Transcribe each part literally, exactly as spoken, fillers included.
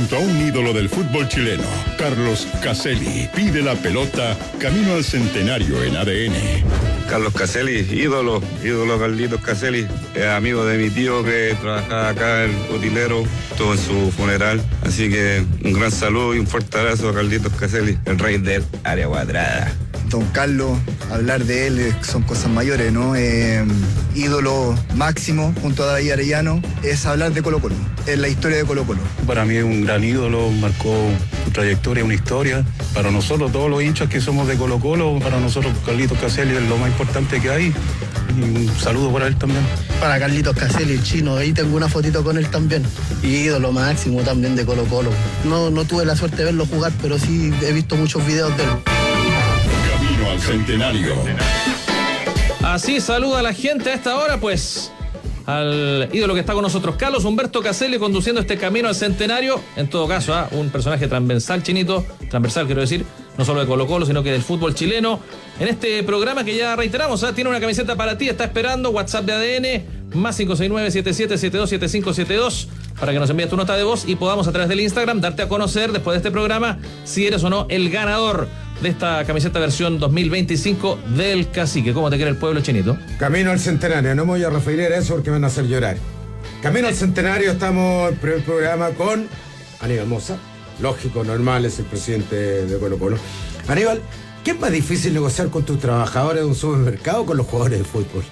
junto a un ídolo del fútbol chileno, Carlos Caselli, pide la pelota camino al centenario en A D N. Carlos Caselli, ídolo, ídolo Carlitos Caselli, es amigo de mi tío que trabajaba acá en Utilero, estuvo en su funeral, así que un gran saludo y un fuerte abrazo a Carlitos Caselli, el rey del área cuadrada. Don Carlos, hablar de él son cosas mayores, ¿no? Eh, ídolo máximo junto a David Arellano es hablar de Colo Colo, es la historia de Colo Colo. Para mí es un gran ídolo, marcó su trayectoria, una historia. Para nosotros, todos los hinchas que somos de Colo Colo, para nosotros Carlitos Caselli es lo más importante que hay. Y un saludo para él también. Para Carlitos Caselli, el chino, ahí tengo una fotito con él también. Y ídolo máximo también de Colo Colo. No, no tuve la suerte de verlo jugar, pero sí he visto muchos videos de él. Camino al centenario. Así saluda a la gente a esta hora, pues, al ídolo que está con nosotros, Carlos Humberto Caselli, conduciendo este camino al centenario. En todo caso, ¿eh? un personaje transversal, chinito, transversal quiero decir, no solo de Colo Colo, sino que del fútbol chileno. En este programa que ya reiteramos, ¿eh? tiene una camiseta para ti, está esperando, WhatsApp de A D N, más cinco seis nueve, siete siete siete dos, siete cinco siete dos, para que nos envíes tu nota de voz y podamos a través del Instagram darte a conocer después de este programa si eres o no el ganador de esta camiseta versión dos mil veinticinco del Cacique. ¿Cómo te quiere el pueblo, chinito? Camino al centenario, no me voy a referir a eso porque me van a hacer llorar. Camino al centenario, estamos en el primer programa con Aníbal Mosa. Lógico, normal, es el presidente de Colo Colo. Aníbal, ¿qué es más difícil negociar con tus trabajadores de un supermercado o con los jugadores de fútbol?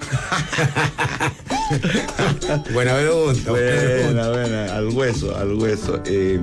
Buena pregunta. Buena, buena, al hueso, al hueso. Eh,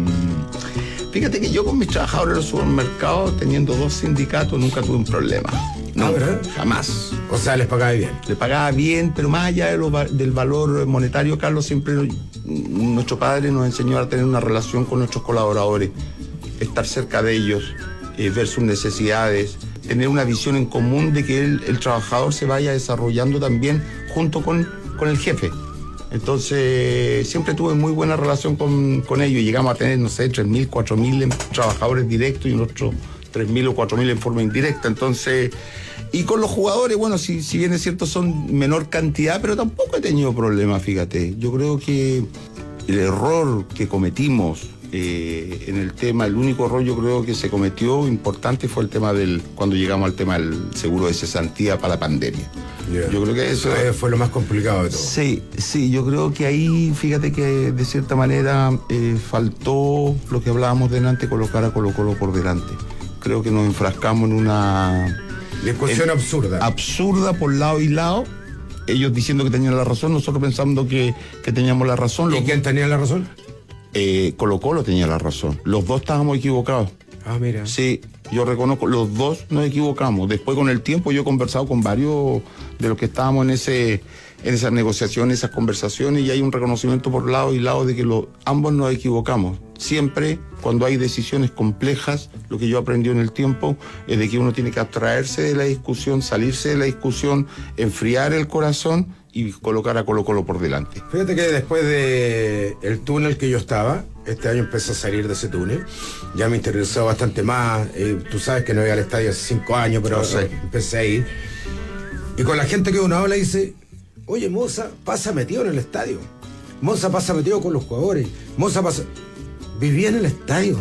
fíjate que yo con mis trabajadores de los supermercados, teniendo dos sindicatos, nunca tuve un problema. No, ah, ¿verdad? Jamás. O sea, les pagaba bien. Le pagaba bien, pero más allá de lo, del valor monetario, Carlos, siempre nuestro padre nos enseñó a tener una relación con nuestros colaboradores, estar cerca de ellos, eh, ver sus necesidades, tener una visión en común de que el, el trabajador se vaya desarrollando también junto con, con el jefe. Entonces, siempre tuve muy buena relación con, con ellos. Llegamos a tener, no sé, tres mil, cuatro mil trabajadores directos y nosotros tres mil o cuatro mil en forma indirecta. Entonces, y con los jugadores, bueno, si, si bien es cierto, son menor cantidad, pero tampoco he tenido problemas, fíjate. Yo creo que el error que cometimos eh, en el tema, el único error yo creo que se cometió importante fue el tema del, cuando llegamos al tema del seguro de cesantía para la pandemia. Yeah. Yo creo que eso eh, fue lo más complicado de todo. Sí, sí, yo creo que ahí, fíjate que de cierta manera eh, faltó lo que hablábamos delante, colocar a Colo Colo por delante. Creo que nos enfrascamos en una discusión en, absurda. Absurda por lado y lado. Ellos diciendo que tenían la razón, nosotros pensando que, que teníamos la razón. ¿Y los, quién tenía la razón? Eh, Colo Colo tenía la razón. Los dos estábamos equivocados. Ah, mira. Sí, yo reconozco, los dos nos equivocamos. Después, con el tiempo, yo he conversado con varios de los que estábamos en ese en esas negociaciones, esas conversaciones, y hay un reconocimiento por lado y lado de que lo, ambos nos equivocamos. Siempre, cuando hay decisiones complejas, lo que yo aprendí en el tiempo es de que uno tiene que abstraerse de la discusión, salirse de la discusión, enfriar el corazón y colocar a Colo Colo por delante. Fíjate que después de el túnel que yo estaba, este año empecé a salir de ese túnel, ya me interesó bastante más. Eh, tú sabes que no iba al estadio hace cinco años, pero no sé. Empecé a ir. Y con la gente que uno habla dice, oye, Moza pasa metido en el estadio, Moza pasa metido con los jugadores, Moza pasa... Vivía en el estadio.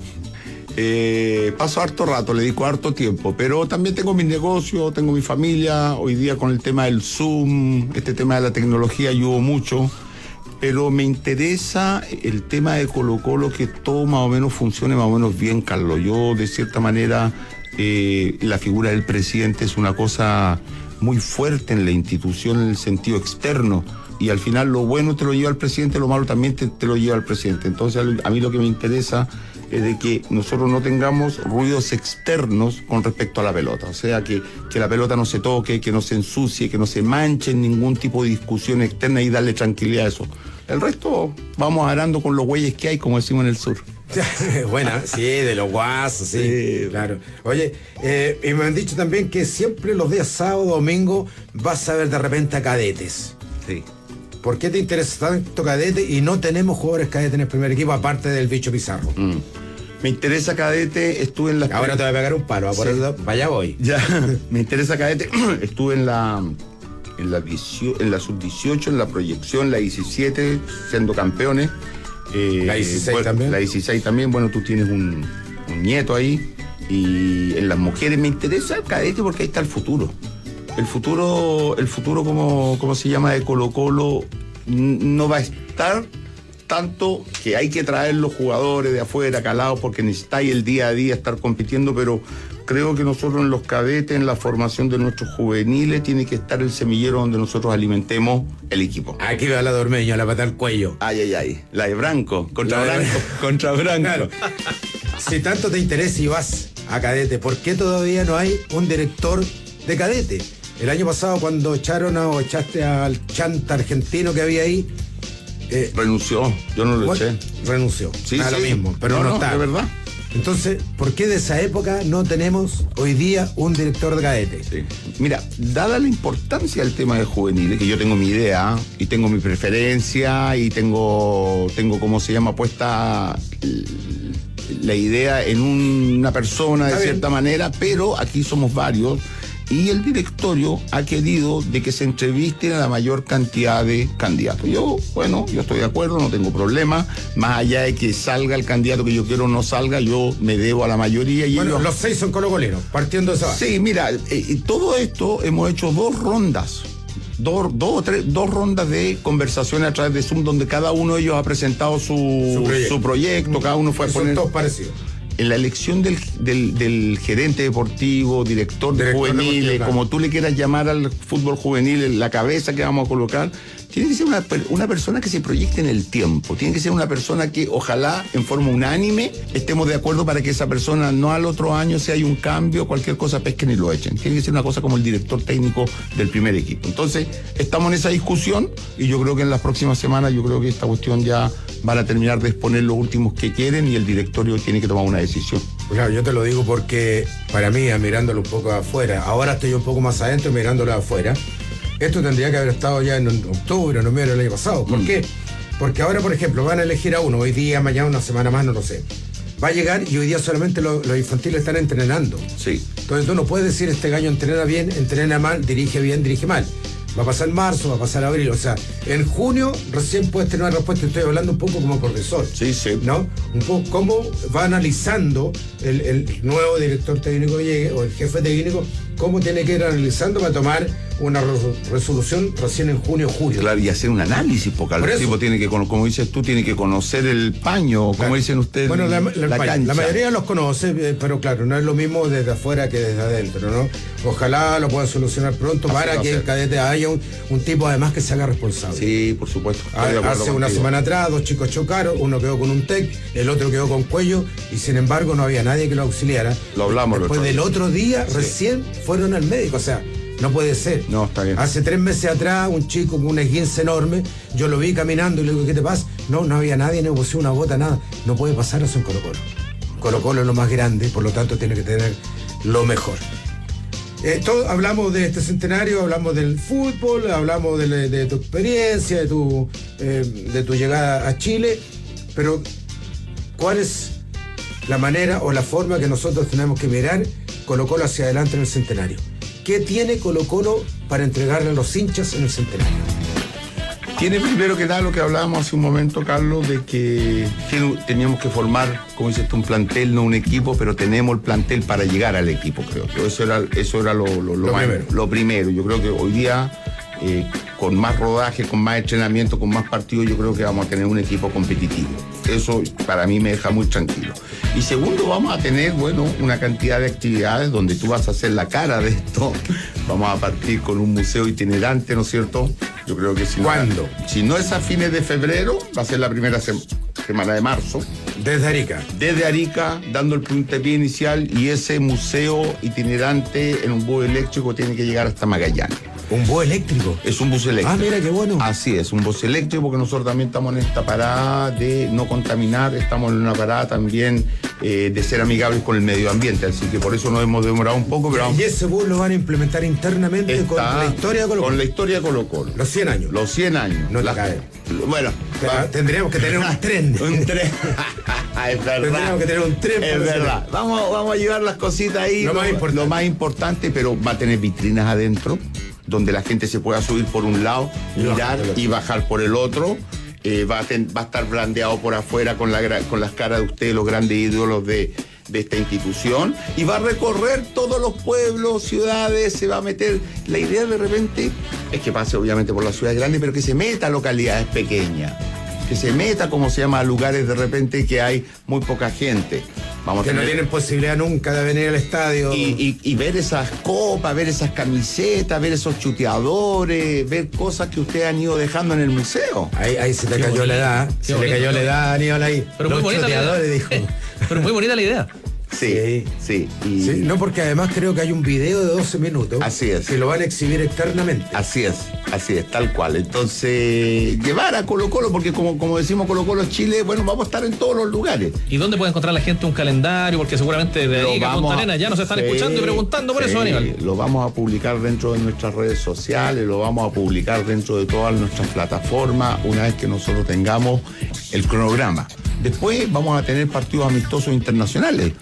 Eh, paso harto rato, le dedico harto tiempo, pero también tengo mis negocios, tengo mi familia. Hoy día con el tema del Zoom, este tema de la tecnología ayudó mucho, pero me interesa el tema de Colo Colo, que todo más o menos funcione más o menos bien, Carlos. Yo, de cierta manera, eh, la figura del presidente es una cosa muy fuerte en la institución en el sentido externo. Y al final lo bueno te lo lleva al presidente, lo malo también te, te lo lleva al presidente. Entonces a mí lo que me interesa es de que nosotros no tengamos ruidos externos con respecto a la pelota. O sea, que, que la pelota no se toque, que no se ensucie, que no se manche en ningún tipo de discusión externa, y darle tranquilidad a eso. El resto vamos arando con los güeyes que hay, como decimos en el sur. Buena, sí, de los guasos, sí, sí, claro. Oye, eh, y me han dicho también que siempre los días sábado, domingo, vas a ver de repente a cadetes. Sí. ¿Por qué te interesa tanto cadete y no tenemos jugadores cadete en el primer equipo, aparte del Bicho Pizarro? Mm. Me interesa cadete, estuve en la... Ahora te voy a pegar un palo, por sí. eso, para allá voy. Ya, me interesa cadete, estuve en la en la, en la sub dieciocho, en la proyección, la diecisiete, siendo campeones. Eh, la dieciséis bueno, también. La dieciséis también, bueno, tú tienes un, un nieto ahí. Y en las mujeres me interesa el cadete porque ahí está el futuro. El futuro, el futuro como, como se llama, de Colo Colo, no va a estar tanto que hay que traer los jugadores de afuera calados porque necesitáis el día a día estar compitiendo, pero creo que nosotros en los cadetes, en la formación de nuestros juveniles, tiene que estar el semillero donde nosotros alimentemos el equipo. Aquí va la Dormeño, la pata al cuello. Ay, ay, ay. La de Branco, contra La de Branco, contra Branco. Claro. Si tanto te interesa y vas a cadete, ¿por qué todavía no hay un director de cadete? El año pasado, cuando echaron a, o echaste al chanta argentino que había ahí, eh, renunció, yo no lo bueno, eché. Renunció, Sí, nada sí. lo mismo, pero no, no, no no, está. de verdad. Entonces, ¿por qué de esa época no tenemos hoy día un director de cadete? Sí. Mira, dada la importancia del tema de juveniles, que yo tengo mi idea y tengo mi preferencia y tengo, tengo ¿cómo se llama?, puesta la idea en una persona de Está cierta bien. manera, pero aquí somos varios y el directorio ha querido de que se entrevisten a la mayor cantidad de candidatos. Yo, bueno, yo estoy de acuerdo, no tengo problema, más allá de que salga el candidato que yo quiero o no salga, yo me debo a la mayoría y Bueno, ellos... los seis son colocolinos, partiendo de esa base. Sí, mira, eh, todo esto hemos hecho dos rondas, dos, dos o tres, dos rondas de conversaciones a través de Zoom, donde cada uno de ellos ha presentado su, Su proyecto. su proyecto, cada uno fue a Y son poner... todos parecidos. En la elección del, del, del gerente deportivo, director de Director juveniles, deportivo, claro. como tú le quieras llamar al fútbol juvenil, la cabeza que vamos a colocar, tiene que ser una, per- una persona que se proyecte en el tiempo, tiene que ser una persona que ojalá en forma unánime estemos de acuerdo para que esa persona no al otro año, si hay un cambio, cualquier cosa pesquen y lo echen. Tiene que ser una cosa como el director técnico del primer equipo. Entonces, estamos en esa discusión y yo creo que en las próximas semanas, yo creo que esta cuestión ya van a terminar de exponer los últimos que quieren y el directorio tiene que tomar una decisión. Claro, yo te lo digo porque para mí, mirándolo un poco afuera, ahora estoy un poco más adentro mirándolo afuera, esto tendría que haber estado ya en octubre, noviembre del año pasado. ¿Por Mm. qué? Porque ahora, por ejemplo, van a elegir a uno, hoy día, mañana, una semana más, no lo sé. Va a llegar y hoy día solamente lo- los infantiles están entrenando. Sí. Entonces tú no puedes decir este gallo entrena bien, entrena mal, dirige bien, dirige mal. Va a pasar marzo, va a pasar abril. O sea, en junio recién puedes tener una respuesta. Estoy hablando un poco como profesor. Sí, sí. ¿No? Un poco cómo va analizando el, el nuevo director técnico que llegue, o el jefe técnico, cómo tiene que ir analizando para tomar una re- resolución recién en junio o julio. Claro, y hacer un análisis, porque Por el eso. tipo tiene que, como como dices tú, tiene que conocer el paño, como Claro. dicen ustedes, Bueno, la, la- la la- cancha. la mayoría los conoce, eh, pero claro, no es lo mismo desde afuera que desde adentro, ¿no? Ojalá lo puedan solucionar pronto Así para va a que ser. el cadete haya un, un tipo además que se haga responsable. Sí, por supuesto. Ah, Estoy de acuerdo Hace una contigo. semana atrás, dos chicos chocaron, uno quedó con un tec, el otro quedó con cuello, y sin embargo no había nadie que lo auxiliara. Lo hablamos el Después otro del día. otro día, Sí. recién fueron al médico, o sea, no puede ser. No, está bien. Hace tres meses atrás, un chico con un esguince enorme, yo lo vi caminando y le digo, ¿qué te pasa? No, no había nadie, no pusieron una bota, nada. No puede pasar eso en Colo Colo. Colo Colo es lo más grande, por lo tanto tiene que tener lo mejor. Eh, todo- hablamos de este centenario, hablamos del fútbol, hablamos de, la- de tu experiencia, de tu, eh, de tu llegada a Chile, pero ¿cuál es la manera o la forma que nosotros tenemos que mirar Colo Colo hacia adelante en el centenario? ¿Qué tiene Colo Colo para entregarle a los hinchas en el centenario? Tiene primero que nada lo que hablábamos hace un momento, Carlos, de que tiene- teníamos que formar, como dices tú, un plantel, no un equipo, pero tenemos el plantel para llegar al equipo, creo. Yo, eso era, eso era lo, lo- lo Lo más- primero. lo primero. Yo creo que hoy día, eh, con más rodaje, con más entrenamiento, con más partidos, yo creo que vamos a tener un equipo competitivo. Eso para mí me deja muy tranquilo. Y segundo, vamos a tener, bueno, una cantidad de actividades donde tú vas a hacer la cara de esto. Vamos a partir con un museo itinerante, ¿no es cierto? Yo creo que si no- ¿Cuándo? si no es a fines de febrero, va a ser la primera sem- semana de marzo. Desde Arica. Desde Arica, dando el puntapié inicial, y ese museo itinerante en un bus eléctrico tiene que llegar hasta Magallanes. Un bus eléctrico. Es un bus eléctrico. Ah, mira qué bueno. Así es, un bus eléctrico, porque nosotros también estamos en esta parada de no contaminar, estamos en una parada también eh, de ser amigables con el medio ambiente, así que por eso nos hemos demorado un poco, pero vamos. Y ese bus lo van a implementar internamente con Está la historia de Colo con Colo. la historia de Colo Colo. Los cien años. Los cien años. No te La- cae. Bueno, Te- va- Tendríamos que tener un tren. un tren. Es verdad. Tendríamos que tener un tren Es para hacer- verdad. Vamos, vamos a llevar las cositas ahí. Lo más importante. lo más importante, pero va a tener vitrinas adentro, donde la gente se pueda subir por un lado, Y bajar mirar por el otro. y bajar por el otro. eh, va, a ten, va a estar blandeado por afuera con, la, con las caras de ustedes, los grandes ídolos de, de esta institución, y va a recorrer todos los pueblos, ciudades, se va a meter. La idea de repente es que pase obviamente por las ciudades grandes, pero que se meta a localidades pequeñas, que se meta, como se llama, a lugares de repente que hay muy poca gente. Vamos que a tener... no tienen posibilidad nunca de venir al estadio. Y, y, y ver esas copas, ver esas camisetas, ver esos chuteadores, ver cosas que ustedes han ido dejando en el museo. Ahí, ahí se te Qué cayó bonito. la edad. Qué Se bonito. le cayó la edad a Aníbal ahí. Pero Los muy bonita la chuteadores, idea. dijo. Pero muy bonita la idea. Sí, sí. Y... Sí, no, porque además creo que hay un video de doce minutos. Así es. Que lo van a exhibir externamente. Así es, así es, tal cual. Entonces, llevar a Colo Colo, porque como, como decimos Colo Colo Chile, bueno, vamos a estar en todos los lugares. ¿Y dónde puede encontrar la gente un calendario? Porque seguramente de ahí a Punta Arenas ya nos están sí, escuchando y preguntando por sí, eso, Aníbal. Lo vamos a publicar dentro de nuestras redes sociales, lo vamos a publicar dentro de todas nuestras plataformas, una vez que nosotros tengamos el cronograma. Después vamos a tener partidos amistosos internacionales.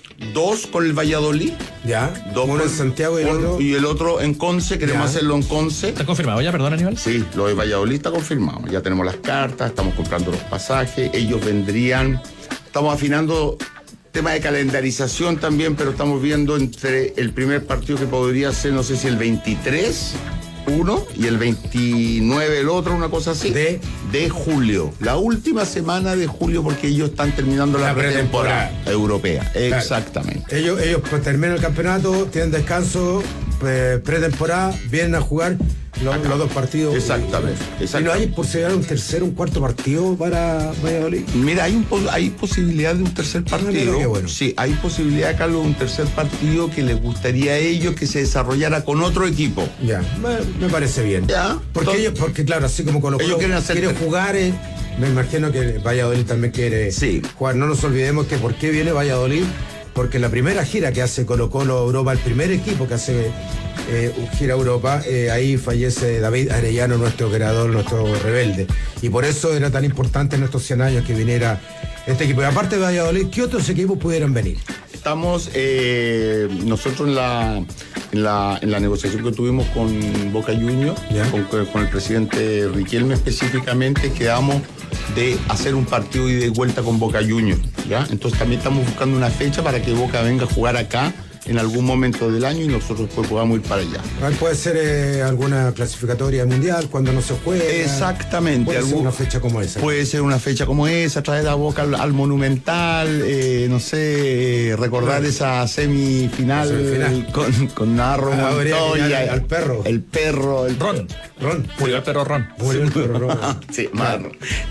Dos con el Valladolid. Ya. Dos Uno con- en Santiago y el otro. Y el otro en Conce, queremos Ya. hacerlo en Conce. ¿Está confirmado ya, perdón, Aníbal? Sí, lo de Valladolid está confirmado. Ya tenemos las cartas, estamos comprando los pasajes. Ellos vendrían. Estamos afinando tema de calendarización también, pero estamos viendo entre el primer partido que podría ser, no sé si el veintitrés, uno, y el veintinueve el otro, una cosa así. De- de julio. La última semana de julio, porque ellos están terminando la, La pretemporada pretemporada. europea. Claro. Exactamente. Ellos, ellos pues, terminan el campeonato, tienen descanso, pre- pretemporada, vienen a jugar los, los dos partidos. Exactamente, Y exactamente. no hay posibilidad de un tercer, un cuarto partido para Valladolid. Mira, hay, un, po- hay posibilidad de un tercer partido. mira qué bueno. Sí, hay posibilidad, Carlos, de un tercer partido que les gustaría a ellos que se desarrollara con otro equipo. Ya, me, me parece bien. Ya. Porque Entonces- ellos, porque claro, así como Colo Colo Ellos quieren hacer- quiere jugar, eh, me imagino que Valladolid también quiere Sí. jugar. No nos olvidemos que por qué viene Valladolid, porque la primera gira que hace Colo Colo a Europa, el primer equipo que hace eh, gira a Europa, eh, ahí fallece David Arellano, nuestro creador, nuestro rebelde. Y por eso era tan importante en estos cien años que viniera este equipo. Y aparte de Valladolid, ¿qué otros equipos pudieran venir? Estamos eh, nosotros en la, en la en la negociación que tuvimos con Boca Juniors, Ya. con, con el presidente Riquelme específicamente, quedamos de hacer un partido ida y vuelta con Boca Juniors, ¿ya? Entonces también estamos buscando una fecha para que Boca venga a jugar acá en algún momento del año y nosotros pues podamos ir para allá. A ver, puede ser eh, alguna clasificatoria mundial cuando no se juega. Exactamente. Puede ser algún- una fecha como esa. Puede ser una fecha como esa, traer a Boca al, al Monumental, eh, no sé, eh, recordar Claro. esa semifinal, La semifinal. con, con Narro Ah, habría que Montoya, mirar al perro. El perro, el Ron. Ron. Murió el perro Ron. Murió el perro Ron. Sí, Marro.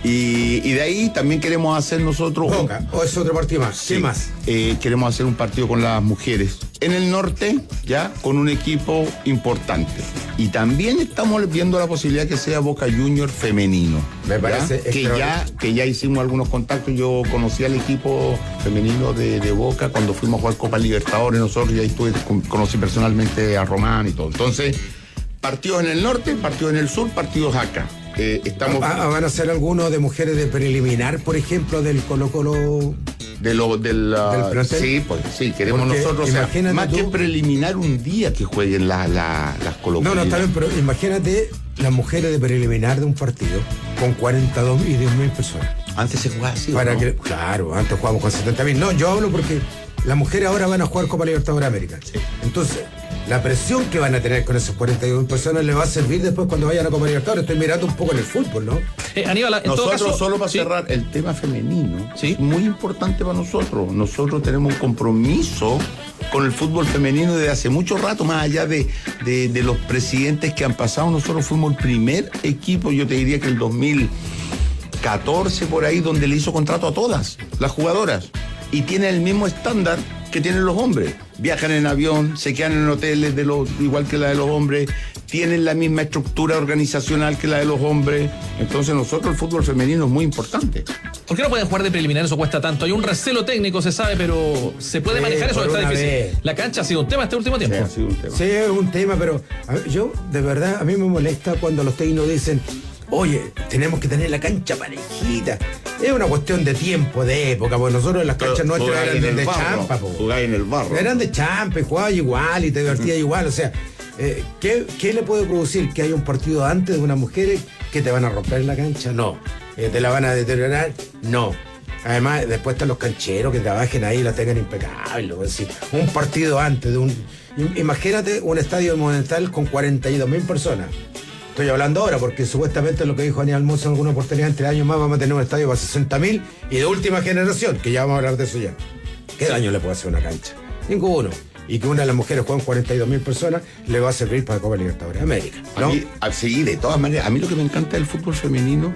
Y, y de ahí también queremos hacer nosotros. un- Boca, o es otro partido más. Sí. ¿Qué más? Eh, queremos hacer un partido con las mujeres en el norte, ya, con un equipo importante. Y también estamos viendo la posibilidad que sea Boca Junior femenino. Me ¿ya? parece que ya, extraordinario. que ya hicimos algunos contactos. Yo conocí al equipo femenino de, de Boca cuando fuimos a jugar Copa Libertadores nosotros, y ahí estuve, con- conocí personalmente a Román y todo. Entonces, partidos en el norte, partidos en el sur, partidos acá. Eh, estamos Ah, ¿Van a ser algunos de mujeres de preliminar, por ejemplo, del Colo Colo? de lo del, ¿Del ah, plantel? sí, pues sí, queremos Porque nosotros, o sea, imagínate más tú- que preliminar un día que jueguen la- la- las No, colocolinas. no, está bien, pero imagínate las mujeres de preliminar de un partido con cuarenta y dos y diez mil personas. Antes se jugaba así, ¿o Para no? que, claro, antes jugábamos con setenta mil. No, yo hablo porque las mujeres ahora van a jugar Copa Libertadores de América. Entonces, la presión que van a tener con esas cuarenta y dos personas les va a servir después cuando vayan a Copa Libertadores. Estoy mirando un poco en el fútbol, ¿no? Eh, Aníbal, en todo Nosotros, caso. solo para sí. cerrar, el tema femenino Sí. es muy importante para nosotros. Nosotros tenemos un compromiso con el fútbol femenino desde hace mucho rato, más allá de, de, de los presidentes que han pasado. Nosotros fuimos el primer equipo, yo te diría que el dos mil catorce por ahí, donde le hizo contrato a todas las jugadoras. Y tiene el mismo estándar que tienen los hombres. Viajan en avión, se quedan en hoteles de los, igual que la de los hombres, tienen la misma estructura organizacional que la de los hombres. Entonces nosotros el fútbol femenino es muy importante. ¿Por qué no pueden jugar de preliminar? Eso cuesta tanto. Hay un recelo técnico, se sabe, pero ¿se puede Sí, manejar eso? por Está una difícil. vez. La cancha ha sido un tema este último tiempo. Sí, ha sido un tema. Sí, es un tema, pero a ver, yo, de verdad, a mí me molesta cuando los técnicos dicen, oye, tenemos que tener la cancha parejita. Es una cuestión de tiempo, de época, porque nosotros en las canchas nuestras Jugáis eran en de, el de barro, champa, po. jugáis en el barro. Eran de champa, y jugabas igual y te divertías igual. O sea, eh, ¿qué, ¿qué le puede producir que haya un partido antes de unas mujeres que te van a romper la cancha? No. eh, te la van a deteriorar. No. Además, después están los cancheros que trabajen ahí y la tengan impecable. Es decir, un partido antes de un... Imagínate un estadio monumental con cuarenta y dos mil personas. Estoy hablando ahora porque supuestamente lo que dijo Aníbal Mozo en alguna oportunidad, entre años más vamos a tener un estadio para sesenta mil y de última generación, que ya vamos a hablar de eso ya. ¿Qué daño le puede hacer una cancha? Ninguno. Y que una de las mujeres juegan cuarenta y dos mil personas le va a servir para Copa Libertadores de América, ¿no? A mí, a, sí, de todas maneras, a mí lo que me encanta del fútbol femenino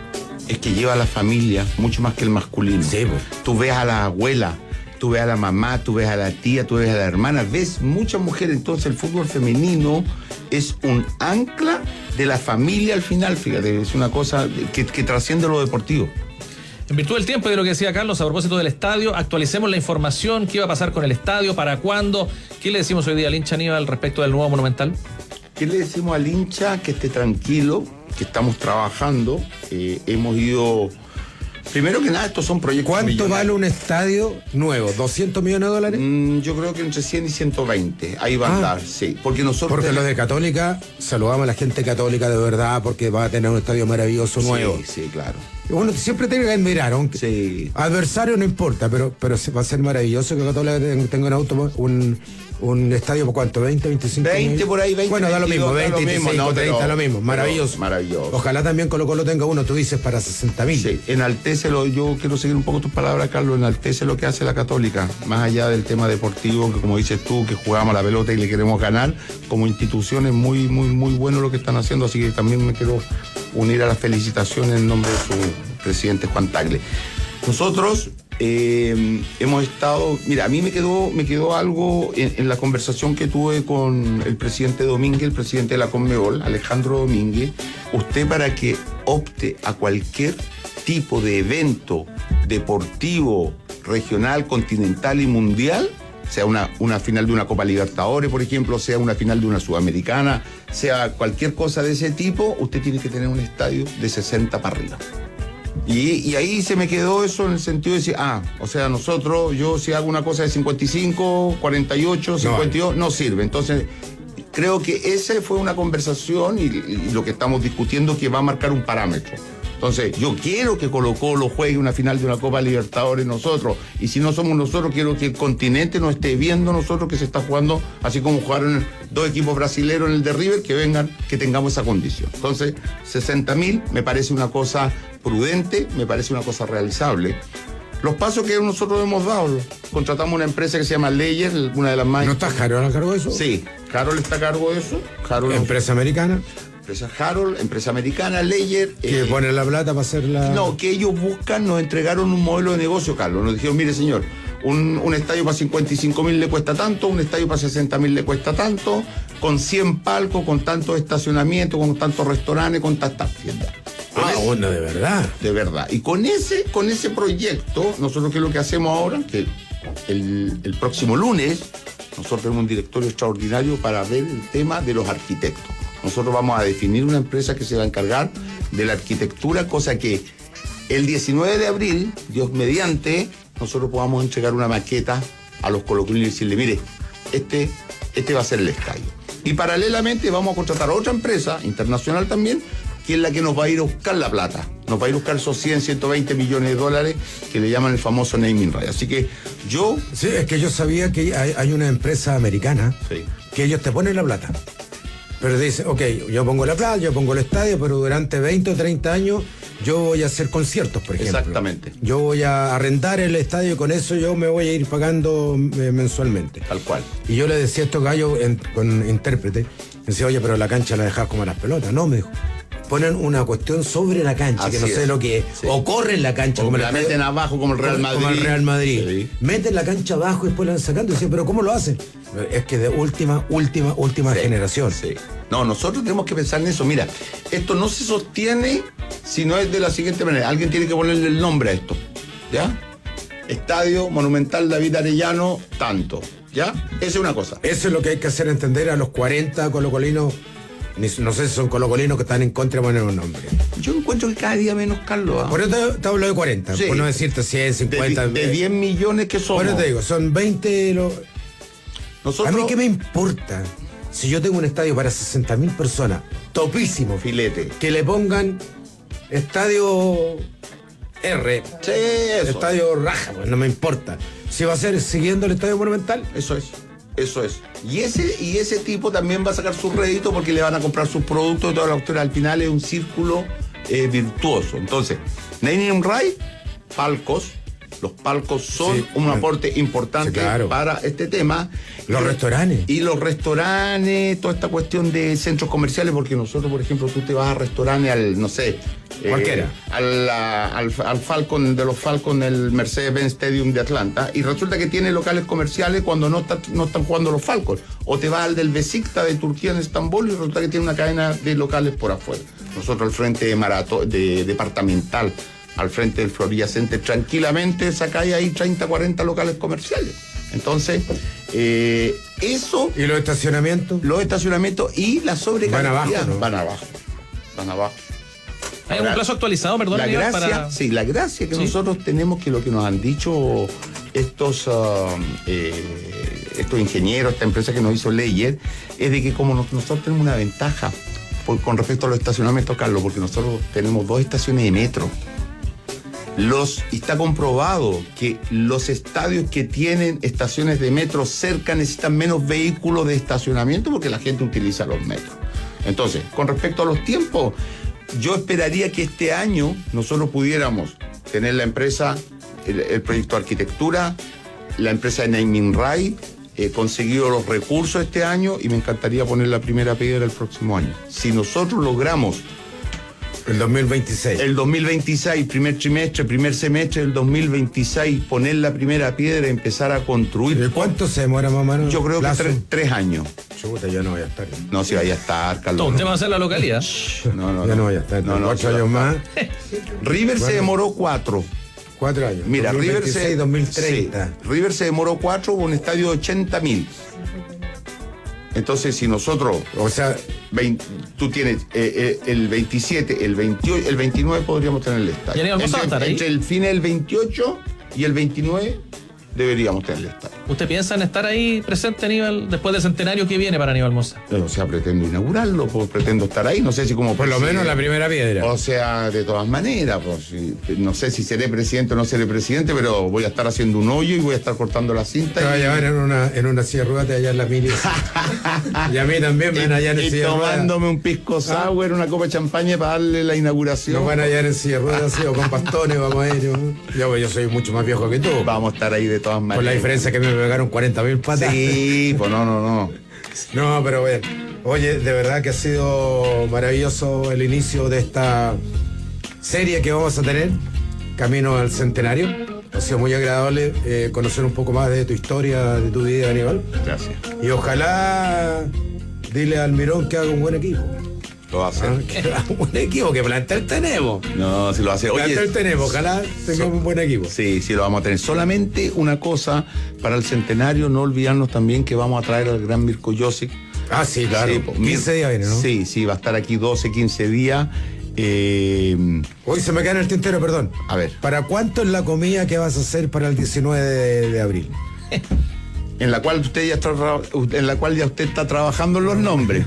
es que lleva a la familia mucho más que el masculino. Sí, pues. Tú ves a la abuela, tú ves a la mamá, tú ves a la tía, tú ves a la hermana, ves muchas mujeres. Entonces el fútbol femenino es un ancla de la familia al final, fíjate, es una cosa que, que trasciende lo deportivo. En virtud del tiempo y de lo que decía Carlos a propósito del estadio, actualicemos la información, qué iba a pasar con el estadio, para cuándo, qué le decimos hoy día al hincha Aníbal respecto del nuevo Monumental. ¿Qué le decimos al hincha? Que esté tranquilo, que estamos trabajando, eh, hemos ido... Primero que nada, estos son proyectos ¿Cuánto millonarios. vale un estadio nuevo? ¿doscientos millones de dólares? Mm, yo creo que entre cien y ciento veinte, ahí va a Ah. andar, sí. Porque nosotros... Porque tenemos- los de Católica, saludamos a la gente católica de verdad, porque va a tener un estadio maravilloso nuevo. Sí, sí, claro. Uno siempre tiene que admirar, aunque Sí. adversario no importa, pero, pero se- va a ser maravilloso que Católica ten- tenga un auto, un, un estadio por cuánto, veinte, veinticinco veinte millones? por ahí, veinte, Bueno, da lo mismo, veintidós, da veinte, lo mismo, veinticinco, no, pero- treinta, lo mismo, pero maravilloso. maravilloso. Ojalá también Colo Colo tenga uno, tú dices, para sesenta mil. Sí, enaltécelo, yo quiero seguir un poco tus palabras, Carlos, enaltece lo que hace la Católica, más allá del tema deportivo, que como dices tú, que jugamos la pelota y le queremos ganar, como institución es muy, muy, muy bueno lo que están haciendo, así que también me quiero unir a las felicitaciones en nombre de su presidente Juan Tagle. Nosotros eh, hemos estado, mira, a mí me quedó, me quedó algo en, en la conversación que tuve con el presidente Domínguez, el presidente de la Conmebol, Alejandro Domínguez. Usted, para que opte a cualquier tipo de evento deportivo, regional, continental y mundial, sea una, una final de una Copa Libertadores, por ejemplo, sea una final de una Sudamericana, sea cualquier cosa de ese tipo, usted tiene que tener un estadio de sesenta para arriba. Y, y ahí se me quedó eso en el sentido de decir, ah, o sea, nosotros, yo si hago una cosa de cincuenta y cinco, cuarenta y ocho, cincuenta y dos, no, no sirve. Entonces, creo que esa fue una conversación y, y lo que estamos discutiendo que va a marcar un parámetro. Entonces, yo quiero que Colo Colo juegue una final de una Copa Libertadores nosotros. Y si no somos nosotros, quiero que el continente nos esté viendo nosotros que se está jugando, así como jugaron dos equipos brasileños en el de River, que vengan, que tengamos esa condición. Entonces, sesenta mil me parece una cosa prudente, me parece una cosa realizable. Los pasos que nosotros hemos dado, contratamos una empresa que se llama Leyer, una de las más... ¿No está Harold a cargo de eso? Sí, Harold está a cargo de eso. Harold, Empresa americana, empresa Harold, empresa americana, Leyer. que eh, pone la plata para hacer la... No, que ellos buscan, nos entregaron un modelo de negocio, Carlos. Nos dijeron, mire señor, un, un estadio para cincuenta y cinco mil le cuesta tanto, un estadio para sesenta mil le cuesta tanto, con cien palcos, con tantos estacionamientos, con tantos restaurantes, con tantas tiendas. Con Ah, ese- bueno, de verdad. de verdad. Y con ese, con ese proyecto, nosotros qué es lo que hacemos ahora, que el, el próximo lunes, nosotros tenemos un directorio extraordinario para ver el tema de los arquitectos. Nosotros vamos a definir una empresa que se va a encargar de la arquitectura, cosa que el diecinueve de abril, Dios mediante, nosotros podamos entregar una maqueta a los colocolinos y decirle, mire, este, este va a ser el estadio. Y paralelamente vamos a contratar a otra empresa internacional también, que es la que nos va a ir a buscar la plata. Nos va a ir a buscar esos cien, ciento veinte millones de dólares que le llaman el famoso naming right. Así que yo... Sí, es que yo sabía que hay, hay una empresa americana Sí. que ellos te ponen la plata. Pero dice, ok, yo pongo la plata, yo pongo el estadio, pero durante veinte o treinta años yo voy a hacer conciertos, por ejemplo. Exactamente. Yo voy a arrendar el estadio y con eso yo me voy a ir pagando eh, mensualmente. Tal cual. Y yo le decía a estos gallos en- con intérprete, me decía, oye, pero la cancha la dejas como las pelotas. No, me dijo, ponen una cuestión sobre la cancha, Así que no sé es. lo que es. Sí. O corre en la cancha. O como la el estadio- meten abajo como el Real como- Madrid. Como el Real Madrid. Sí. Meten la cancha abajo y después la van sacando. Y dicen, pero ¿cómo lo hacen? Es que de última, última, última Sí, generación. sí. No, nosotros tenemos que pensar en eso. Mira, esto no se sostiene si no es de la siguiente manera. Alguien tiene que ponerle el nombre a esto. ¿Ya? Estadio Monumental David Arellano, tanto. ¿Ya? Esa es una cosa. Eso es lo que hay que hacer entender a los cuarenta colocolinos. Ni- No sé si son colocolinos que están en contra de poner un nombre. Yo encuentro que cada día menos, Carlos. ¿ah? Por eso te, te hablo de cuarenta, Sí. por no decirte cien, cincuenta. De, de diez millones que somos. Por eso te digo, son veinte. Lo... Nosotros, A mí qué me importa si yo tengo un estadio para sesenta mil personas, topísimo, filete. que le pongan estadio R. Sí, eso. Estadio Raja, pues no me importa. Si va a ser siguiendo el Estadio Monumental. Eso es. Eso es. Y ese, y ese tipo también va a sacar su rédito porque le van a comprar sus productos y toda la cuestión. Al final es un círculo eh, virtuoso. Entonces, Naming Right, palcos. Los palcos son sí, un aporte importante sí, claro. para este tema. Los y, restaurantes. Y los restaurantes, toda esta cuestión de centros comerciales, porque nosotros, por ejemplo, tú te vas a restaurantes al, no sé... Cualquiera. Eh, al, al, al Falcon, de los Falcon, el Mercedes-Benz Stadium de Atlanta, y resulta que tiene locales comerciales cuando no, está, no están jugando los Falcons. O te vas al del Besiktas de Turquía en Estambul y resulta que tiene una cadena de locales por afuera. Nosotros al frente de Marato, de departamental, al frente del Florida Center, tranquilamente sacáis ahí treinta, cuarenta locales comerciales. Entonces, eh, eso... ¿Y los estacionamientos? Los estacionamientos y la sobrecarga. Van abajo, ¿no? Van abajo. Van abajo. ¿Hay algún plazo actualizado, perdón? La gracia, para... sí, la gracia que ¿Sí? nosotros tenemos, que lo que nos han dicho estos, uh, eh, estos ingenieros, esta empresa que nos hizo Leyer, es de que como nos, nosotros tenemos una ventaja por, con respecto a los estacionamientos, Carlos, porque nosotros tenemos dos estaciones de metro. Los, y está comprobado que los estadios que tienen estaciones de metro cerca necesitan menos vehículos de estacionamiento porque la gente utiliza los metros. Entonces, con respecto a los tiempos, yo esperaría que este año nosotros pudiéramos tener la empresa, el, el proyecto de arquitectura, la empresa de Naming Right, eh, conseguido los recursos este año y me encantaría poner la primera piedra el próximo año. Si nosotros logramos el dos mil veintiséis. El dos mil veintiséis, primer trimestre, primer semestre del dos mil veintiséis, poner la primera piedra y empezar a construir. ¿De cuánto se demora, mamá? Yo creo plazo? que tres, tres años. Chuta, ya no voy a estar. No, si vaya a estar, Carlos. ¿Usted va a hacer la localidad? No, no, ya no. no voy a estar. No, no, ocho años más. River bueno, se demoró cuatro. Cuatro años. Mira, River se... dos mil treinta. Sí, River se demoró cuatro con un estadio de ochenta mil. Entonces, si nosotros, o sea, veinte, tú tienes eh, eh, el veintisiete, el veintiocho, el veintinueve podríamos tener el estadio. ¿Y entre, estar ahí? entre el fin del veintiocho y el veintinueve deberíamos tener el estadio. ¿Usted piensa en estar ahí presente, Aníbal, después del centenario que viene para Aníbal Mosa? O sea, pretendo inaugurarlo, pues, pretendo estar ahí, no sé si como... Por lo menos la primera piedra. O sea, de todas maneras, pues, si, no sé si seré presidente o no seré presidente, pero voy a estar haciendo un hoyo y voy a estar cortando la cinta. Te y... va a llevar en una, en una silla de ruedas allá en la milicia. Y a mí también me van a hallar en y silla de ruedas. tomándome un pisco sour, ¿Ah? una copa de champaña para darle la inauguración. Nos van a hallar en silla de ruedas, así, o con bastones, vamos a ir. Yo, yo soy mucho más viejo que tú. Vamos a estar ahí de todas maneras. Con la diferencia que me pegaron cuarenta mil patas. Sí, pues no, no, no. No, pero bueno. Oye, de verdad que ha sido maravilloso el inicio de esta serie que vamos a tener, Camino al Centenario. Ha sido muy agradable eh, conocer un poco más de tu historia, de tu vida, Aníbal. Gracias. Y ojalá dile al Mirón que haga un buen equipo. Lo va a hacer. Ah, que haga un buen equipo, que plantel tenemos. No, si lo hace. Oye, plantel tenemos, ojalá tengamos so, un buen equipo. Sí, sí, lo vamos a tener. Solamente una cosa para el centenario, no olvidarnos también que vamos a traer al gran Mirko Josic. Ah, sí, claro. Sí, quince días viene, ¿no? Sí, sí, va a estar aquí doce, quince días. Eh... Hoy se me queda en el tintero, perdón. A ver. ¿Para cuánto es la comida que vas a hacer para el diecinueve de, de abril? En la cual usted ya está, en la cual ya usted está trabajando en los nombres.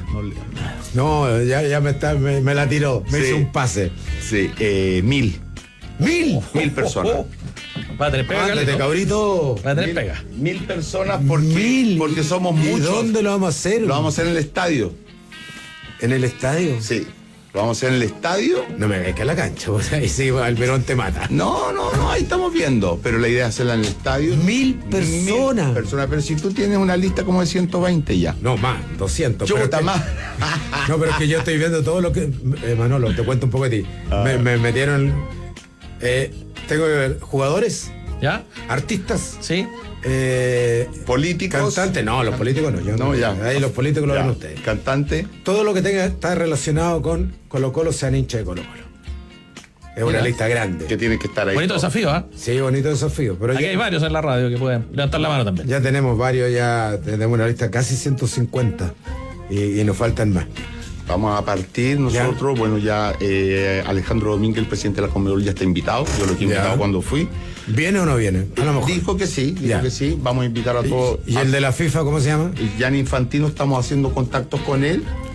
No, ya, ya me, está, me, me la tiró, me sí. hizo un pase. Sí, eh, mil. ¿Mil? Mil personas. Oh, oh. Va a tener pega, Ándate, cabrito. Va a tener mil, pega. Mil personas porque, mil. porque somos muchos. ¿Y dónde lo vamos a hacer? Lo vamos a hacer en el estadio. ¿En el estadio? Sí. Lo vamos a hacer en el estadio. No me veas que a la cancha, o sea, ahí sí, el Verón te mata. No, no, no, ahí estamos viendo. Pero la idea es hacerla en el estadio. Mil personas. Mil personas. Pero si tú tienes una lista como de ciento veinte ya. No, más, doscientos. Yo está que, más. No, pero es que yo estoy viendo todo lo que... Eh, Manolo, te cuento un poco de ti. Ah. Me, me metieron... Eh, tengo que ver jugadores. ¿Ya? Artistas. Sí. Eh, políticos. Cantantes, no, los políticos no. Yo no, no ya. Ahí los políticos lo ya. ven ustedes. Cantante. Todo lo que tenga está relacionado con Colo Colo, sean hincha de Colo Colo. Es Mira, una lista grande. Que tiene que estar ahí. Bonito todo. desafío, ¿ah? ¿eh? Sí, bonito desafío. Pero aquí ya, hay varios en la radio que pueden levantar la mano también. Ya tenemos varios, ya tenemos una lista casi ciento cincuenta y, y nos faltan más. Vamos a partir nosotros, ¿Ya? bueno, ya eh, Alejandro Domínguez, el presidente de la Conmebol, ya está invitado. Yo lo he invitado ya. cuando fui. ¿Viene o no viene? A lo mejor. Dijo que sí, dijo ya. que sí. Vamos a invitar a todos. ¿Y, y el de la FIFA cómo se llama? Gianni Infantino, estamos haciendo contactos con él.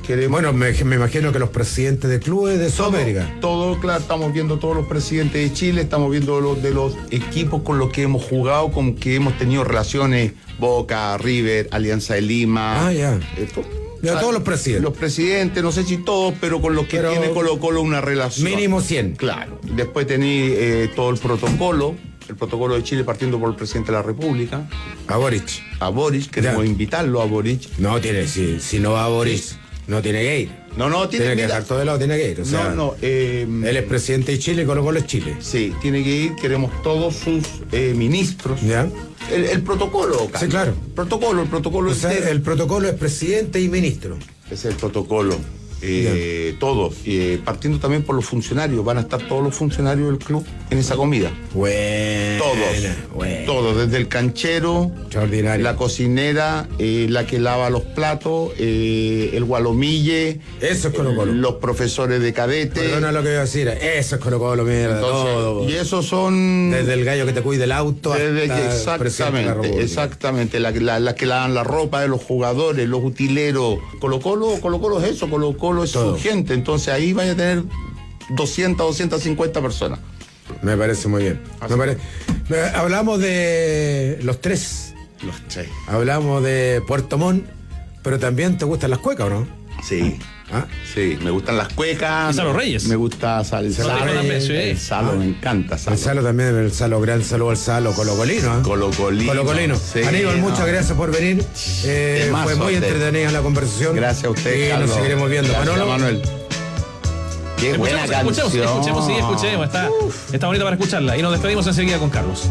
Queremos... Bueno, me, me imagino que los presidentes de clubes de Sudamérica. Todo, todo, claro, estamos viendo todos los presidentes de Chile, estamos viendo los de los equipos con los que hemos jugado, con que hemos tenido relaciones, Boca, River, Alianza de Lima. Ah, ya. Esto, Ya, todos los presidentes. Los presidentes, no sé si todos, pero con los que pero tiene Colo Colo una relación. Mínimo cien. Claro. Después tenéis eh, todo el protocolo, el protocolo de Chile partiendo por el presidente de la República. A Boric. A Boric, queremos ya. invitarlo a Boric. No tiene, si, si no va a Boric, sí. no tiene que ir. No, no, tiene, tiene que mira, dejar todo de lado, tiene que ir. O sea, no, no. Eh, él es presidente de Chile y Colo Colo es Chile. Sí, tiene que ir, queremos todos sus eh, ministros. Ya. El, el protocolo, Carlos. Sí, claro. Protocolo, el protocolo. O sea, es el protocolo es presidente y ministro. Es el protocolo. Eh, todos, eh, partiendo también por los funcionarios, van a estar todos los funcionarios del club en esa comida. Bueno, todos, bueno. todos, desde el canchero, la cocinera, eh, la que lava los platos, eh, el gualomille, eso es Colo Colo. Los profesores de cadete. Perdona lo que voy a decir, eso es Colo Colo, mierda. Entonces, todo. Y esos son desde el gallo que te cuida el auto desde hasta que, exactamente, exactamente, la, la, la que lavan la ropa de los jugadores, los utileros. Colo Colo, Colo Colo es eso, Colo Colo es todo. Su gente, entonces ahí vaya a tener doscientas, doscientas cincuenta personas. Me parece muy bien. Me pare... Hablamos de los tres. Los tres. Hablamos de Puerto Montt, pero también te gustan las cuecas, ¿o no? Sí. ¿Ah? Sí, me gustan las cuecas. ¿Y Salo Reyes? Me gusta sal, el Salo Reyes. Sí. El Salo, ah, me encanta. Salo. El Salo también, el Salo, gran saludo al Salo Colocolino. ¿eh? Colocolino. Colocolino. Sí, Aníbal, muchas no. gracias por venir. Eh, fue muy entretenida la conversación. Gracias a usted, y Carlos. nos seguiremos viendo. Gracias, Manolo. Manuel. Qué buena escuchemos, canción. escuchemos, escuchemos, sí, escuchemos. Está, está bonita para escucharla. Y nos despedimos enseguida con Carlos.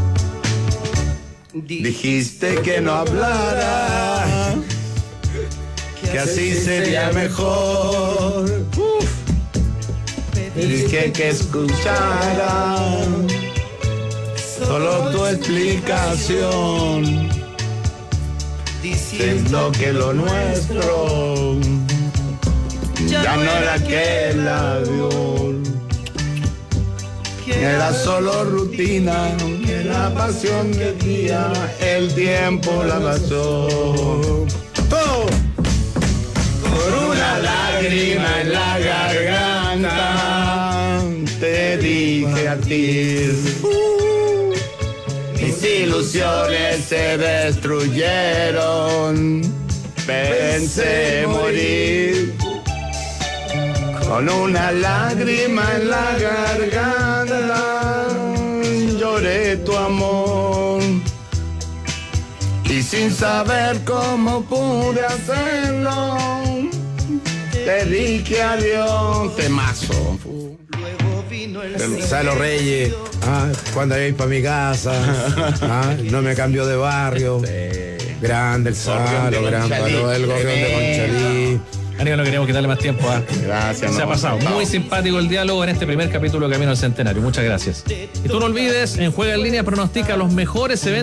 Dijiste que no hablara, que así sería mejor. Uf. Dije que escuchara solo tu explicación, diciendo que lo nuestro ya no era aquel avión, era solo rutina, la pasión del día, el tiempo la pasó. ¡Oh! Por una lágrima en la garganta te dije a ti, uh, mis ilusiones se destruyeron, pensé morir. Con una lágrima en la garganta lloré tu amor, y sin saber cómo pude hacerlo te dije adiós. Temazo. El Salo Reyes, ah, cuando iba para mi casa, ah, no me cambió de barrio. Grande el Salo, gran valor, el gorrión de Conchalí. Aníbal, no queremos quitarle más tiempo. ¿eh? Gracias. Se no, ha pasado. No. Muy simpático el diálogo en este primer capítulo de Camino al Centenario. Muchas gracias. Y tú no olvides, en Juega en Línea pronostica los mejores eventos